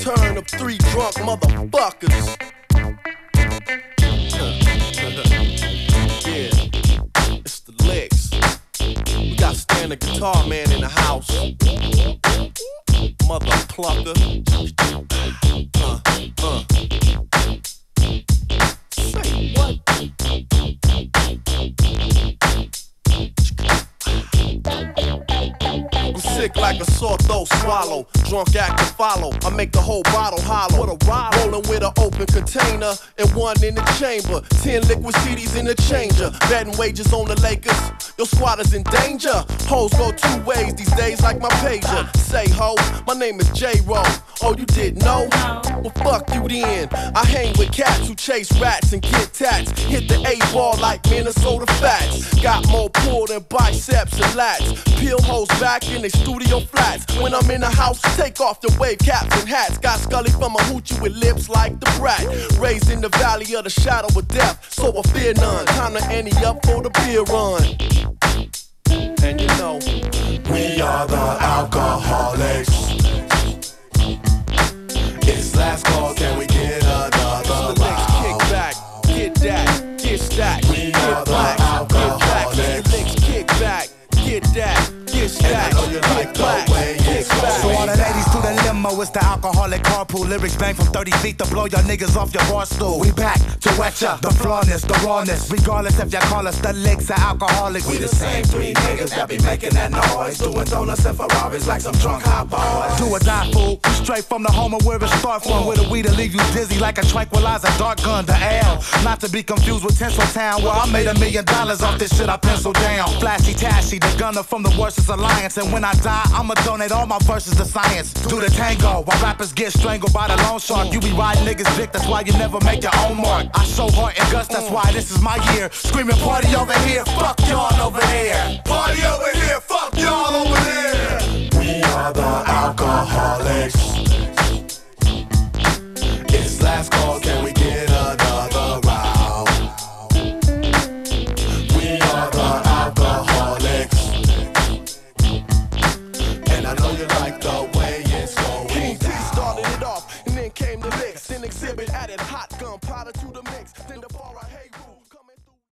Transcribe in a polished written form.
return of three drunk motherfuckers. Yeah, it's the Licks. We got Stan the Guitar Man in the house. Mother clucker. Say what? I'm sick like a sore throat swallow. Drunk act to follow. I make the whole bottle hollow. What a ride. Rolling with an open container and one in the chamber. 10 liquid CDs in the changer. Betting wages on the Lakers. Your squad is in danger. Hoes go two ways these days like my pager. Say ho, my name is J-Ro. Oh, you didn't know? Well, fuck you then. I hang with cats who chase rats and get tats. Hit the A-ball like Minnesota Fats. Got more pull than biceps and lats. Peel hoes back in they studio flats. When I'm in the house, take off the wave caps and hats. Got Scully from a hoochie with lips like the brat. Raised in the valley of the shadow of death, so I fear none. Time to ante up for the beer run. And you know, we are the alcoholics. It's last call, can we get another round? Kick back, get that, get stacked. We are the alcoholics. Kick back, get that, get stacked. And I know you like the way it's going. So all the ladies to the limo, it's the alcoholic carpool. Lyrics bang from 30 feet to blow your niggas off your bar stool. We back to wet ya, the flawness, the rawness. Regardless if you call us the Licks or alcoholics. We the same three niggas that be making that noise. Doing donuts and Ferraris like some drunk hot boys. Do or die, fool. We straight from the home of where it start from. With a weed to leave you dizzy like a tranquilizer. Dark gun, the L. Not to be confused with Tinseltown, where I made $1 million off this shit I penciled down. Flashy Tashy, the gunner from the Worstest Alliance. And when I die, I'ma donate all my verses to science. Do the tango, while rappers get strangled by the loan shark. You be riding niggas dick, that's why you never make your own mark. I show heart and guts, that's why this is my year. Screaming party over here, fuck y'all over there. Party over here, fuck y'all over there. We are the alcoholics.